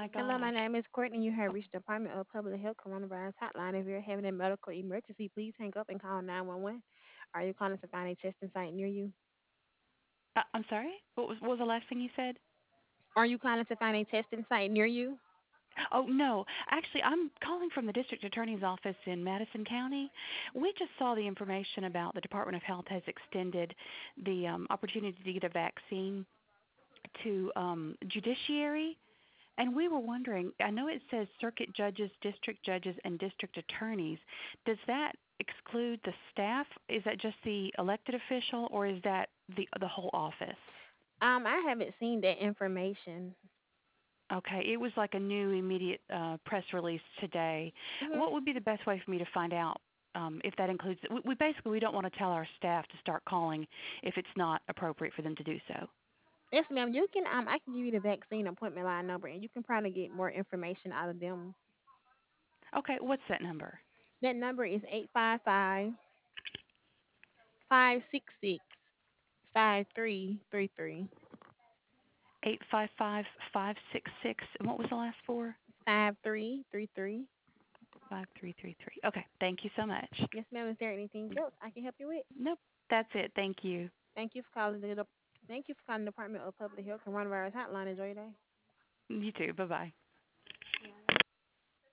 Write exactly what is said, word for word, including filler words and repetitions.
my Hello, my gosh. name is Courtney. You have Oh, reached the Department of Public Health Coronavirus Hotline. If you're having a medical emergency, please hang up and call nine one one. Are you calling to find a testing site near you? uh, I'm sorry. What was what was the last thing you said? Are you calling to find a testing site near you? Oh no, actually, I'm calling from the district attorney's office in Madison County. We just saw the information about the Department of Health has extended the um, opportunity to get a vaccine to um, judiciary. And we were wondering, I know it says circuit judges, district judges, and district attorneys. Does that exclude the staff? Is that just the elected official, or is that the the whole office? Um, I haven't seen that information. Okay, it was like a new immediate uh, press release today. hmm What would be the best way for me to find out um, if that includes? We, we basically we don't want to tell our staff to start calling if it's not appropriate for them to do so. Yes, ma'am. You can um, I can give you the vaccine appointment line number, and you can probably get more information out of them. Okay, what's that number? That number is eight five five five six six five three three three Eight five five five six six. And what was the last four? five three three three. Five three three three. Okay, thank you so much. Yes, ma'am. Is there anything else I can help you with? Nope, that's it. Thank you. Thank you for calling the Thank you for calling the Department of Public Health Coronavirus Hotline. Enjoy your day. You too. Bye bye.